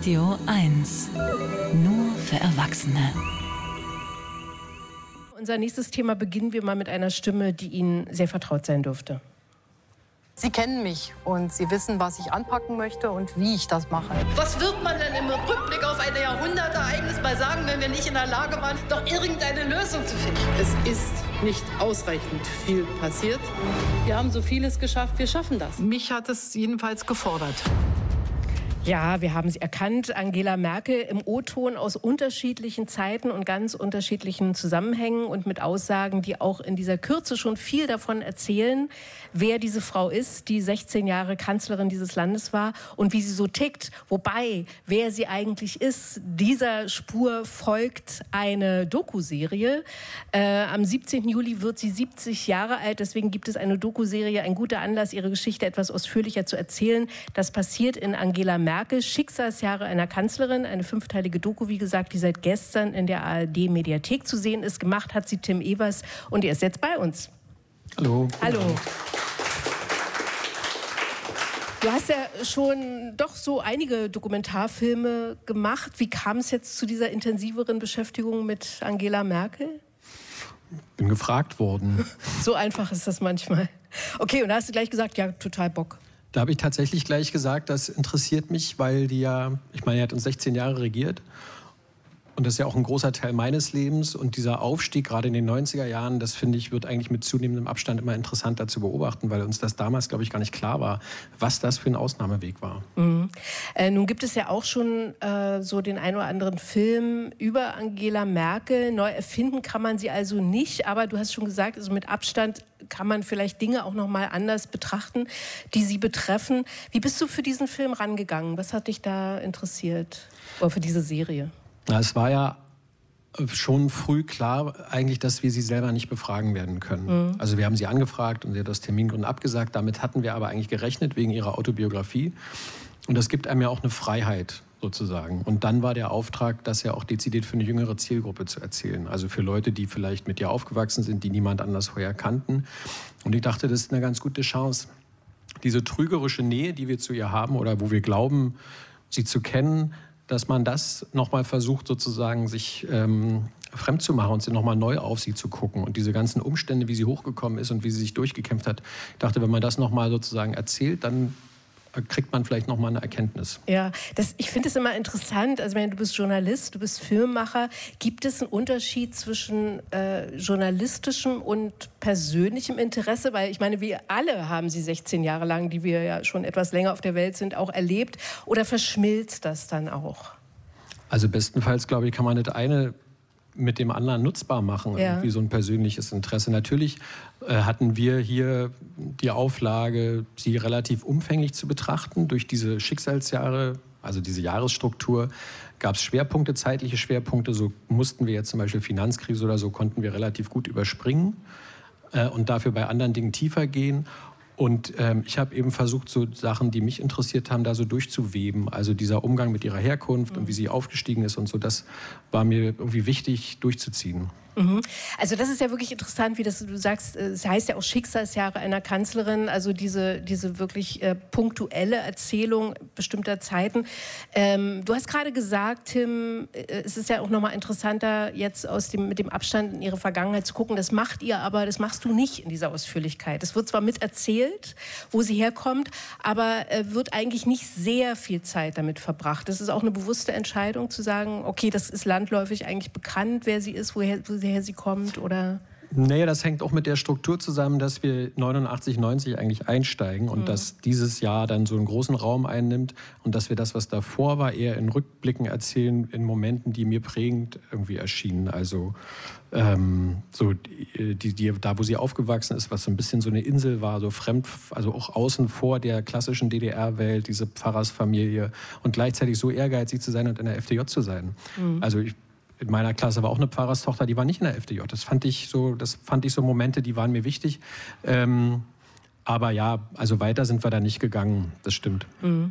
Radio 1. Nur für Erwachsene. Unser nächstes Thema beginnen wir mal mit einer Stimme, die Ihnen sehr vertraut sein dürfte. Sie kennen mich und Sie wissen, was ich anpacken möchte und wie ich das mache. Was wird man denn im Rückblick auf ein Jahrhundertereignis mal sagen, wenn wir nicht in der Lage waren, doch irgendeine Lösung zu finden? Es ist nicht ausreichend viel passiert. Wir haben so vieles geschafft, wir schaffen das. Mich hat es jedenfalls gefordert. Ja, wir haben sie erkannt. Angela Merkel im O-Ton aus unterschiedlichen Zeiten und ganz unterschiedlichen Zusammenhängen und mit Aussagen, die auch in dieser Kürze schon viel davon erzählen, wer diese Frau ist, die 16 Jahre Kanzlerin dieses Landes war und wie sie so tickt. Wobei, wer sie eigentlich ist, dieser Spur folgt eine Doku-Serie. Am 17. Juli wird sie 70 Jahre alt. Deswegen gibt es eine Doku-Serie, ein guter Anlass, ihre Geschichte etwas ausführlicher zu erzählen. Das passiert in Angela Merkel. Schicksalsjahre einer Kanzlerin, eine 5-teilige Doku, wie gesagt, die seit gestern in der ARD-Mediathek zu sehen ist. Gemacht hat sie Tim Evers und er ist jetzt bei uns. Hallo. Hallo. Du hast ja schon doch so einige Dokumentarfilme gemacht. Wie kam es jetzt zu dieser intensiveren Beschäftigung mit Angela Merkel? Bin gefragt worden. So einfach ist das manchmal. Okay, und da hast du gleich gesagt, ja, total Bock. Da habe ich tatsächlich gleich gesagt, das interessiert mich, weil die ja, ich meine, die hat uns 16 Jahre regiert. Und das ist ja auch ein großer Teil meines Lebens. Und dieser Aufstieg, gerade in den 90er Jahren, das finde ich, wird eigentlich mit zunehmendem Abstand immer interessanter zu beobachten, weil uns das damals, glaube ich, gar nicht klar war, was das für ein Ausnahmeweg war. Mhm. Nun gibt es ja auch schon so den ein oder anderen Film über Angela Merkel. Neu erfinden kann man sie also nicht. Aber du hast schon gesagt, also mit Abstand kann man vielleicht Dinge auch noch mal anders betrachten, die sie betreffen. Wie bist du für diesen Film rangegangen? Was hat dich da interessiert? Oder für diese Serie? Na, es war ja schon früh klar eigentlich, dass wir sie selber nicht befragen werden können. Mhm. Also wir haben sie angefragt und sie hat aus Termingründen abgesagt. Damit hatten wir aber eigentlich gerechnet wegen ihrer Autobiografie. Und das gibt einem ja auch eine Freiheit sozusagen. Und dann war der Auftrag, das ja auch dezidiert für eine jüngere Zielgruppe zu erzählen. Also für Leute, die vielleicht mit ihr aufgewachsen sind, die niemand anders vorher kannten. Und ich dachte, das ist eine ganz gute Chance. Diese trügerische Nähe, die wir zu ihr haben oder wo wir glauben, sie zu kennen, dass man das nochmal versucht, sozusagen sich fremd zu machen und nochmal neu auf sie zu gucken. Und diese ganzen Umstände, wie sie hochgekommen ist und wie sie sich durchgekämpft hat. Ich dachte, wenn man das nochmal sozusagen erzählt, dann kriegt man vielleicht nochmal eine Erkenntnis. Ja, ich finde es immer interessant, also wenn du bist Journalist, du bist Filmemacher, gibt es einen Unterschied zwischen journalistischem und persönlichem Interesse? Weil ich meine, wir alle haben sie 16 Jahre lang, die wir ja schon etwas länger auf der Welt sind, auch erlebt. Oder verschmilzt das dann auch? Also bestenfalls, glaube ich, kann man das eine mit dem anderen nutzbar machen, ja. Irgendwie so ein persönliches Interesse. Natürlich hatten wir hier die Auflage, sie relativ umfänglich zu betrachten. Durch diese Schicksalsjahre, also diese Jahresstruktur, gab es Schwerpunkte, zeitliche Schwerpunkte. So mussten wir jetzt zum Beispiel Finanzkrise oder so, konnten wir relativ gut überspringen und dafür bei anderen Dingen tiefer gehen. Und ich habe eben versucht, so Sachen, die mich interessiert haben, da so durchzuweben. Also dieser Umgang mit ihrer Herkunft und wie sie aufgestiegen ist und so, das war mir irgendwie wichtig durchzuziehen. Also das ist ja wirklich interessant, wie du sagst, es heißt ja auch Schicksalsjahre einer Kanzlerin, also diese wirklich punktuelle Erzählung bestimmter Zeiten. Du hast gerade gesagt, Tim, es ist ja auch nochmal interessanter, jetzt mit dem Abstand in ihre Vergangenheit zu gucken. Das macht ihr, aber das machst du nicht in dieser Ausführlichkeit. Es wird zwar mit erzählt, wo sie herkommt, aber wird eigentlich nicht sehr viel Zeit damit verbracht. Das ist auch eine bewusste Entscheidung zu sagen, okay, das ist landläufig eigentlich bekannt, wer sie ist, woher sie kommt, oder? Naja, das hängt auch mit der Struktur zusammen, dass wir 89, 90 eigentlich einsteigen und dass dieses Jahr dann so einen großen Raum einnimmt und dass wir das, was davor war, eher in Rückblicken erzählen, in Momenten, die mir prägend irgendwie erschienen. Also so da, wo sie aufgewachsen ist, was so ein bisschen so eine Insel war, so fremd, also auch außen vor der klassischen DDR-Welt, diese Pfarrersfamilie und gleichzeitig so ehrgeizig zu sein und in der FDJ zu sein. Also in meiner Klasse war auch eine Pfarrerstochter, die war nicht in der FDJ. Das fand ich so Momente, die waren mir wichtig. Aber ja, also weiter sind wir da nicht gegangen, das stimmt.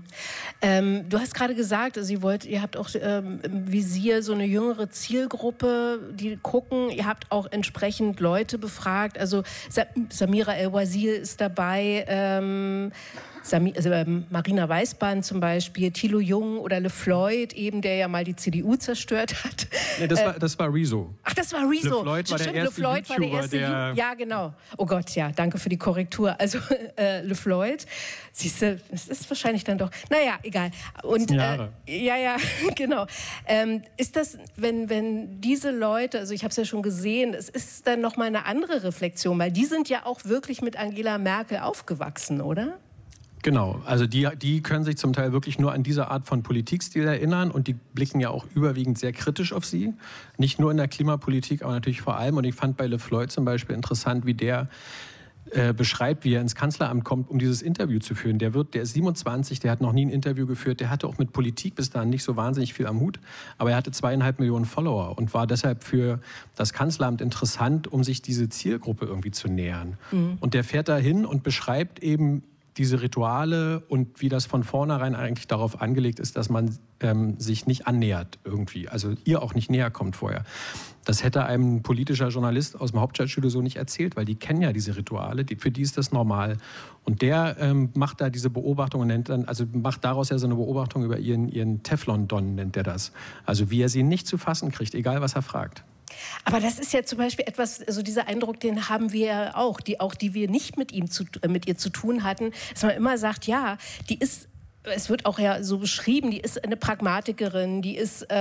Du hast gerade gesagt, also ihr habt auch im Visier so eine jüngere Zielgruppe, die gucken. Ihr habt auch entsprechend Leute befragt. Also Samira El-Wazir ist dabei. Marina Weißband zum Beispiel, Thilo Jung oder LeFloid eben, der ja mal die CDU zerstört hat. Nee, das war Rezo. Ach, das war Rezo. LeFloid war der erste YouTuber, ja, genau. Oh Gott, ja, danke für die Korrektur. Also LeFloid, siehst du, das ist wahrscheinlich dann doch, naja, egal. Und Jahre. Ja, genau. Ist das, wenn diese Leute, also ich habe es ja schon gesehen, es ist dann nochmal eine andere Reflexion, weil die sind ja auch wirklich mit Angela Merkel aufgewachsen, oder? Genau, also die können sich zum Teil wirklich nur an diese Art von Politikstil erinnern und die blicken ja auch überwiegend sehr kritisch auf sie. Nicht nur in der Klimapolitik, aber natürlich vor allem. Und ich fand bei LeFloid zum Beispiel interessant, wie der beschreibt, wie er ins Kanzleramt kommt, um dieses Interview zu führen. Der ist 27, der hat noch nie ein Interview geführt, der hatte auch mit Politik bis dahin nicht so wahnsinnig viel am Hut, aber er hatte 2,5 Millionen Follower und war deshalb für das Kanzleramt interessant, um sich diese Zielgruppe irgendwie zu nähern. Mhm. Und der fährt da hin und beschreibt eben diese Rituale und wie das von vornherein eigentlich darauf angelegt ist, dass man sich nicht annähert irgendwie, also ihr auch nicht näher kommt vorher. Das hätte einem politischer Journalist aus dem Hauptstadtstudio so nicht erzählt, weil die kennen ja diese Rituale, für die ist das normal. Und der macht da diese Beobachtung und macht daraus ja so eine Beobachtung über ihren Teflon-Don, nennt er das. Also wie er sie nicht zu fassen kriegt, egal was er fragt. Aber das ist ja zum Beispiel etwas, also dieser Eindruck, den haben wir ja auch, die wir nicht mit ihr zu tun hatten, dass man immer sagt, ja, die ist, es wird auch ja so beschrieben, die ist eine Pragmatikerin, die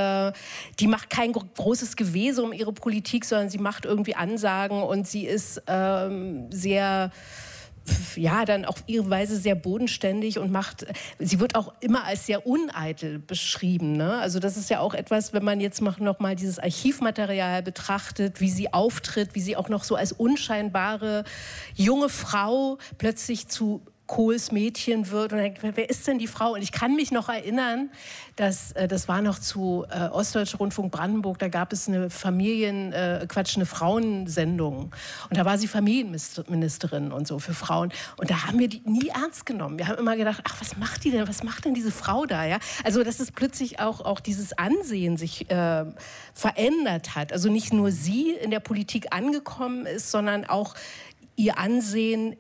macht kein großes Gewese um ihre Politik, sondern sie macht irgendwie Ansagen und sie ist sehr, ja, dann auf ihre Weise sehr bodenständig und sie wird auch immer als sehr uneitel beschrieben, ne? Also das ist ja auch etwas, wenn man jetzt noch mal dieses Archivmaterial betrachtet, wie sie auftritt, wie sie auch noch so als unscheinbare junge Frau plötzlich zu Kohls Mädchen wird und denkt, wer ist denn die Frau? Und ich kann mich noch erinnern, das war noch zu Ostdeutscher Rundfunk Brandenburg, da gab es eine eine Frauensendung. Und da war sie Familienministerin und so für Frauen. Und da haben wir die nie ernst genommen. Wir haben immer gedacht, ach, was macht die denn? Was macht denn diese Frau da? Ja? Also, dass es plötzlich auch dieses Ansehen sich verändert hat. Also nicht nur sie in der Politik angekommen ist, sondern auch ihr Ansehen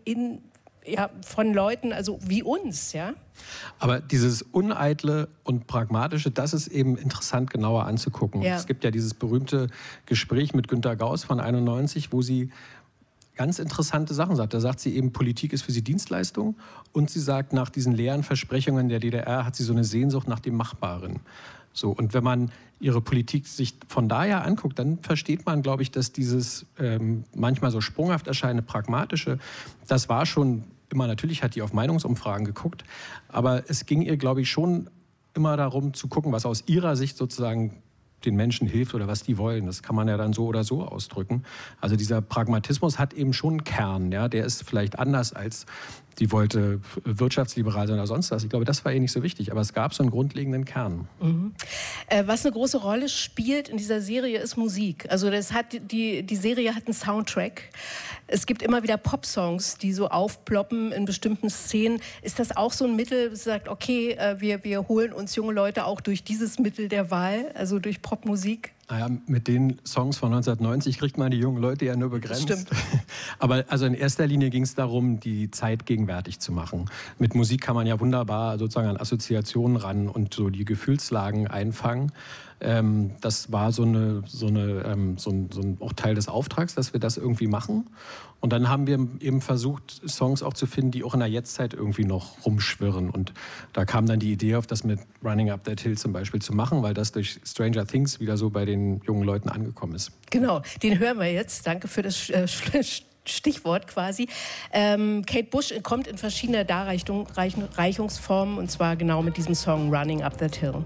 von Leuten, also wie uns, ja. Aber dieses Uneitle und Pragmatische, das ist eben interessant genauer anzugucken. Ja. Es gibt ja dieses berühmte Gespräch mit Günter Gauss von 91, wo sie ganz interessante Sachen sagt. Da sagt sie eben, Politik ist für sie Dienstleistung und sie sagt, nach diesen leeren Versprechungen der DDR hat sie so eine Sehnsucht nach dem Machbaren. So, und wenn man ihre Politik sich von daher anguckt, dann versteht man, glaube ich, dass dieses manchmal so sprunghaft erscheinende Pragmatische, das war schon immer, natürlich hat die auf Meinungsumfragen geguckt, aber es ging ihr, glaube ich, schon immer darum zu gucken, was aus ihrer Sicht sozusagen den Menschen hilft oder was die wollen. Das kann man ja dann so oder so ausdrücken. Also dieser Pragmatismus hat eben schon einen Kern, ja, der ist vielleicht anders als die wollte wirtschaftsliberal sein oder sonst was. Ich glaube, das war ihr nicht so wichtig, aber es gab so einen grundlegenden Kern. Mhm. Was eine große Rolle spielt in dieser Serie ist Musik. Also die Serie hat einen Soundtrack. Es gibt immer wieder Popsongs, die so aufploppen in bestimmten Szenen. Ist das auch so ein Mittel, das sagt, okay, wir holen uns junge Leute auch durch dieses Mittel der Wahl, also durch Popmusik? Naja, mit den Songs von 1990 kriegt man die jungen Leute ja nur begrenzt. Stimmt. Aber also in erster Linie ging es darum, die Zeit gegenwärtig zu machen. Mit Musik kann man ja wunderbar sozusagen an Assoziationen ran und so die Gefühlslagen einfangen. Das war so ein auch Teil des Auftrags, dass wir das irgendwie machen. Und dann haben wir eben versucht, Songs auch zu finden, die auch in der Jetztzeit irgendwie noch rumschwirren. Und da kam dann die Idee auf, das mit Running Up That Hill zum Beispiel zu machen, weil das durch Stranger Things wieder so bei den jungen Leuten angekommen ist. Genau, den hören wir jetzt. Danke für das Stichwort quasi. Kate Bush kommt in verschiedener Darreichungsformen und zwar genau mit diesem Song Running Up That Hill.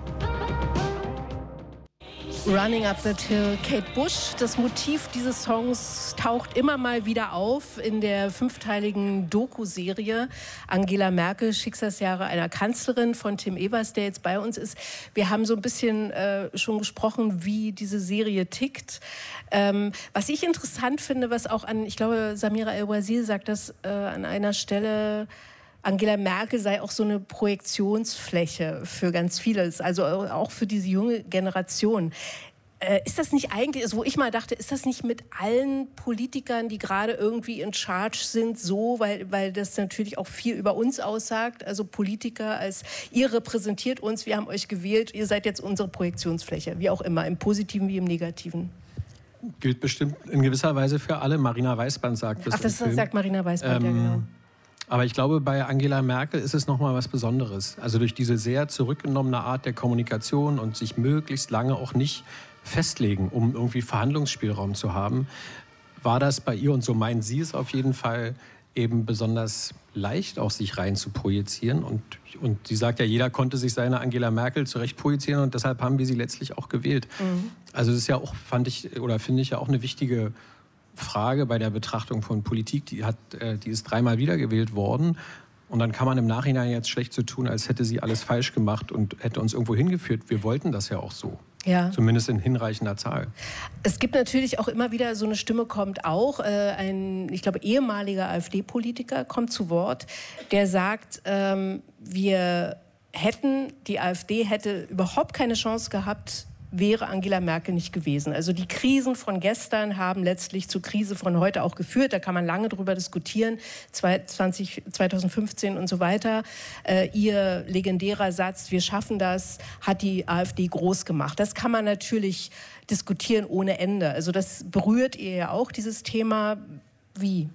Running Up That Hill, Kate Bush. Das Motiv dieses Songs taucht immer mal wieder auf in der 5-teiligen Doku-Serie Angela Merkel, Schicksalsjahre einer Kanzlerin von Tim Evers, der jetzt bei uns ist. Wir haben so ein bisschen schon gesprochen, wie diese Serie tickt. Was ich interessant finde, was auch ich glaube, Samira El-Wazir sagt das an einer Stelle, Angela Merkel sei auch so eine Projektionsfläche für ganz vieles, also auch für diese junge Generation. Ist das nicht eigentlich, also wo ich mal dachte, ist das nicht mit allen Politikern, die gerade irgendwie in Charge sind, so, weil das natürlich auch viel über uns aussagt, also Politiker, als ihr repräsentiert uns, wir haben euch gewählt, ihr seid jetzt unsere Projektionsfläche, wie auch immer, im Positiven wie im Negativen. Gilt bestimmt in gewisser Weise für alle. Marina Weißband sagt das. Ach, das sagt Marina Weißband, ja genau. Aber ich glaube, bei Angela Merkel ist es nochmal was Besonderes. Also durch diese sehr zurückgenommene Art der Kommunikation und sich möglichst lange auch nicht festlegen, um irgendwie Verhandlungsspielraum zu haben, war das bei ihr, und so meinen Sie es auf jeden Fall, eben besonders leicht auch sich rein zu projizieren. Und sie sagt ja, jeder konnte sich seine Angela Merkel zurecht projizieren und deshalb haben wir sie letztlich auch gewählt. Also das ist ja auch, finde ich ja auch eine wichtige Frage bei der Betrachtung von Politik. Die ist 3-mal wiedergewählt worden. Und dann kann man im Nachhinein jetzt schlecht so tun, als hätte sie alles falsch gemacht und hätte uns irgendwo hingeführt. Wir wollten das ja auch so. Ja. Zumindest in hinreichender Zahl. Es gibt natürlich auch immer wieder, so eine Stimme kommt auch, ich glaube, ehemaliger AfD-Politiker kommt zu Wort, der sagt, die AfD hätte überhaupt keine Chance gehabt, wäre Angela Merkel nicht gewesen. Also die Krisen von gestern haben letztlich zur Krise von heute auch geführt. Da kann man lange drüber diskutieren, 2015 und so weiter. Ihr legendärer Satz, wir schaffen das, hat die AfD groß gemacht. Das kann man natürlich diskutieren ohne Ende. Also das berührt ihr ja auch, dieses Thema. Wie?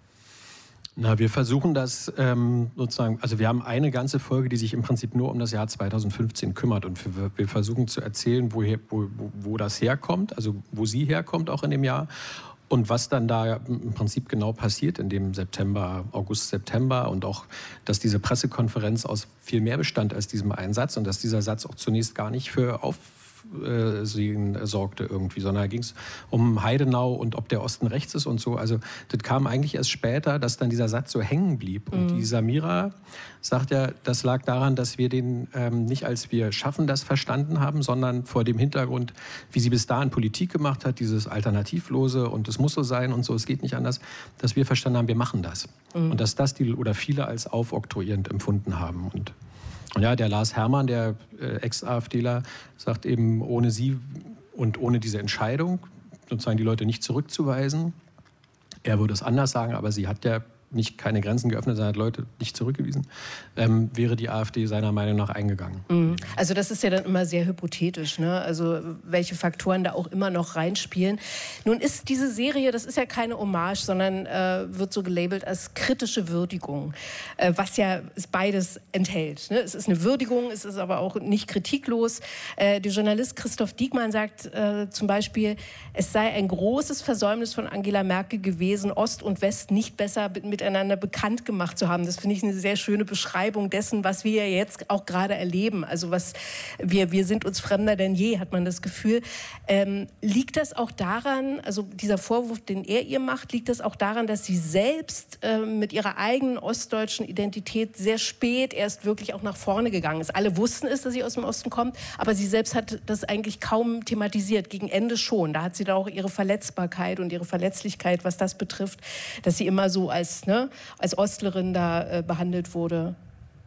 Na, wir versuchen das sozusagen, also wir haben eine ganze Folge, die sich im Prinzip nur um das Jahr 2015 kümmert und wir versuchen zu erzählen, wo das herkommt, also wo sie herkommt auch in dem Jahr und was dann da im Prinzip genau passiert in dem August, September und auch, dass diese Pressekonferenz aus viel mehr bestand als diesem einen Satz und dass dieser Satz auch zunächst gar nicht für Aufsehen sorgte irgendwie, sondern da ging es um Heidenau und ob der Osten rechts ist und so. Also das kam eigentlich erst später, dass dann dieser Satz so hängen blieb. Und die Samira sagt ja, das lag daran, dass wir den nicht als wir schaffen das verstanden haben, sondern vor dem Hintergrund, wie sie bis dahin Politik gemacht hat, dieses Alternativlose und es muss so sein und so, es geht nicht anders, dass wir verstanden haben, wir machen das. Und dass das viele als aufoktroyierend empfunden haben. Und ja, der Lars Hermann, der Ex-AfDler, sagt eben, ohne sie und ohne diese Entscheidung, sozusagen die Leute nicht zurückzuweisen, er würde es anders sagen, aber sie hat ja nicht keine Grenzen geöffnet, sondern hat Leute nicht zurückgewiesen, wäre die AfD seiner Meinung nach eingegangen. Also das ist ja dann immer sehr hypothetisch, ne? Also welche Faktoren da auch immer noch reinspielen. Nun ist diese Serie, das ist ja keine Hommage, sondern wird so gelabelt als kritische Würdigung, was ja beides enthält, ne? Es ist eine Würdigung, es ist aber auch nicht kritiklos. Der Journalist Christoph Diekmann sagt zum Beispiel, es sei ein großes Versäumnis von Angela Merkel gewesen, Ost und West nicht besser miteinander bekannt gemacht zu haben. Das finde ich eine sehr schöne Beschreibung dessen, was wir jetzt auch gerade erleben. Also wir sind uns fremder denn je, hat man das Gefühl. Liegt das auch daran, also dieser Vorwurf, den er ihr macht, liegt das auch daran, dass sie selbst mit ihrer eigenen ostdeutschen Identität sehr spät erst wirklich auch nach vorne gegangen ist? Alle wussten es, dass sie aus dem Osten kommt, aber sie selbst hat das eigentlich kaum thematisiert. Gegen Ende schon. Da hat sie da auch ihre Verletzbarkeit und ihre Verletzlichkeit, was das betrifft, dass sie immer so als Ostlerin da behandelt wurde.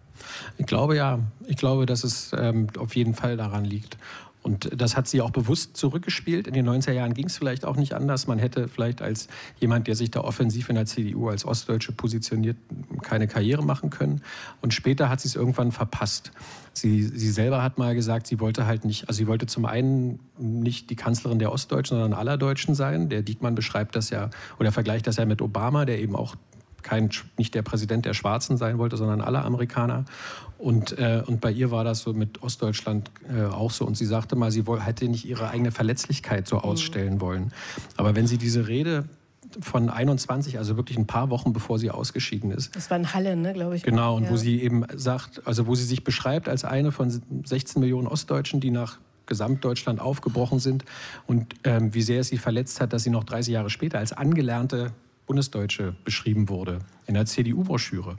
Ich glaube ja. Ich glaube, dass es auf jeden Fall daran liegt. Und das hat sie auch bewusst zurückgespielt. In den 90er Jahren ging es vielleicht auch nicht anders. Man hätte vielleicht als jemand, der sich da offensiv in der CDU als Ostdeutsche positioniert, keine Karriere machen können. Und später hat sie es irgendwann verpasst. Sie selber hat mal gesagt, sie wollte halt nicht, also sie wollte zum einen nicht die Kanzlerin der Ostdeutschen, sondern aller Deutschen sein. Der Diekmann beschreibt das ja oder vergleicht das ja mit Obama, der eben auch nicht der Präsident der Schwarzen sein wollte, sondern aller Amerikaner. Und bei ihr war das so mit Ostdeutschland auch so. Und sie sagte mal, sie hätte nicht ihre eigene Verletzlichkeit so ausstellen wollen. Aber wenn sie diese Rede von 21, also wirklich ein paar Wochen bevor sie ausgeschieden ist. Das war in Halle, ne, glaube ich. Genau, und wo sie eben sagt, also wo sie sich beschreibt als eine von 16 Millionen Ostdeutschen, die nach Gesamtdeutschland aufgebrochen sind und wie sehr es sie verletzt hat, dass sie noch 30 Jahre später als angelernte Bundesdeutsche beschrieben wurde in der CDU-Broschüre.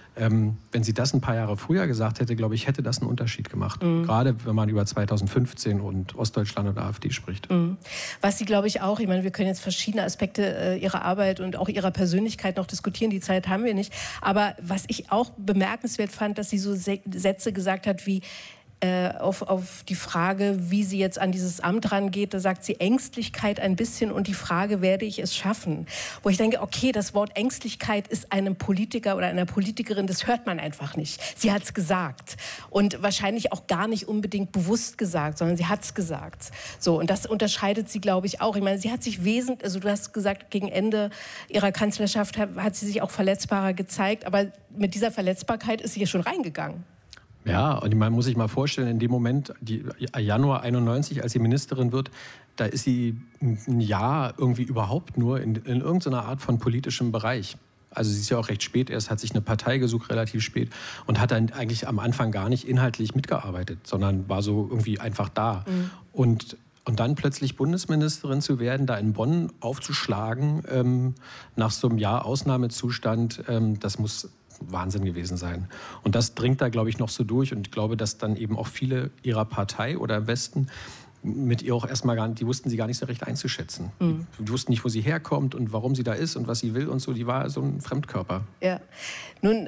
Wenn sie das ein paar Jahre früher gesagt hätte, glaube ich, hätte das einen Unterschied gemacht. Gerade wenn man über 2015 und Ostdeutschland und AfD spricht. Was sie, glaube ich, auch, ich meine, wir können jetzt verschiedene Aspekte ihrer Arbeit und auch ihrer Persönlichkeit noch diskutieren, die Zeit haben wir nicht. Aber was ich auch bemerkenswert fand, dass sie so Sätze gesagt hat wie, auf die Frage, wie sie jetzt an dieses Amt rangeht. Da sagt sie Ängstlichkeit ein bisschen und die Frage, werde ich es schaffen? Wo ich denke, okay, das Wort Ängstlichkeit ist einem Politiker oder einer Politikerin, das hört man einfach nicht. Sie hat es gesagt und wahrscheinlich auch gar nicht unbedingt bewusst gesagt, sondern sie hat es gesagt. So, und das unterscheidet sie, glaube ich, auch. Ich meine, sie hat sich wesentlich, also du hast gesagt, gegen Ende ihrer Kanzlerschaft hat sie sich auch verletzbarer gezeigt, aber mit dieser Verletzbarkeit ist sie ja schon reingegangen. Ja, und man muss sich mal vorstellen, in dem Moment, Januar 91, als sie Ministerin wird, da ist sie ein Jahr irgendwie überhaupt nur in irgendeiner Art von politischem Bereich. Also sie ist ja auch recht spät erst, hat sich eine Partei gesucht, relativ spät, und hat dann eigentlich am Anfang gar nicht inhaltlich mitgearbeitet, sondern war so irgendwie einfach da. Mhm. Und dann plötzlich Bundesministerin zu werden, da in Bonn aufzuschlagen, nach so einem Jahr Ausnahmezustand, das muss Wahnsinn gewesen sein. Und das dringt da, glaube ich, noch so durch. Und ich glaube, dass dann eben auch viele ihrer Partei oder im Westen mit ihr auch erstmal gar nicht, die wussten sie gar nicht so recht einzuschätzen. Mhm. Die wussten nicht, wo sie herkommt und warum sie da ist und was sie will und so. Die war so ein Fremdkörper. Ja. Nun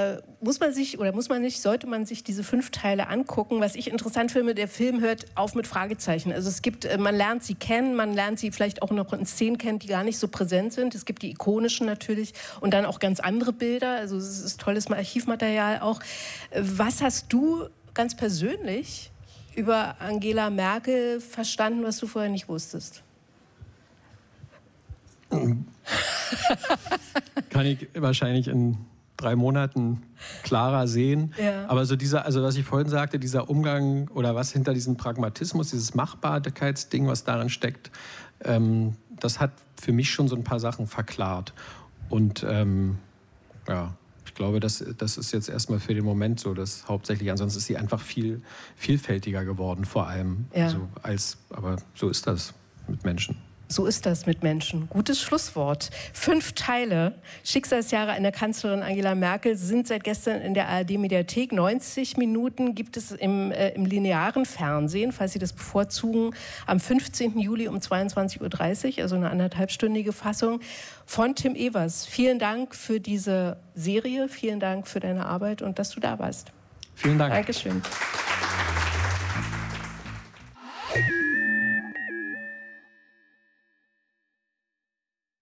sollte man sich diese 5 Teile angucken. Was ich interessant finde, der Film hört auf mit Fragezeichen. Also man lernt sie kennen, man lernt sie vielleicht auch noch in Szenen kennen, die gar nicht so präsent sind. Es gibt die ikonischen natürlich und dann auch ganz andere Bilder. Also es ist tolles Archivmaterial auch. Was hast du ganz persönlich über Angela Merkel verstanden, was du vorher nicht wusstest? Kann ich wahrscheinlich in 3 Monaten klarer sehen. Ja. Aber so was ich vorhin sagte, dieser Umgang oder was hinter diesem Pragmatismus, dieses Machbarkeitsding, was darin steckt, das hat für mich schon so ein paar Sachen verklart. Und ja, ich glaube, das ist jetzt erstmal für den Moment so, dass hauptsächlich, ansonsten ist sie einfach viel vielfältiger geworden, vor allem. Ja. Aber so ist das mit Menschen. So ist das mit Menschen. Gutes Schlusswort. 5 Teile. Schicksalsjahre einer Kanzlerin Angela Merkel sind seit gestern in der ARD-Mediathek. 90 Minuten gibt es im linearen Fernsehen, falls Sie das bevorzugen, am 15. Juli um 22.30 Uhr, also eine 1,5-stündige Fassung. Von Tim Evers. Vielen Dank für diese Serie, vielen Dank für deine Arbeit und dass du da warst. Vielen Dank. Dankeschön.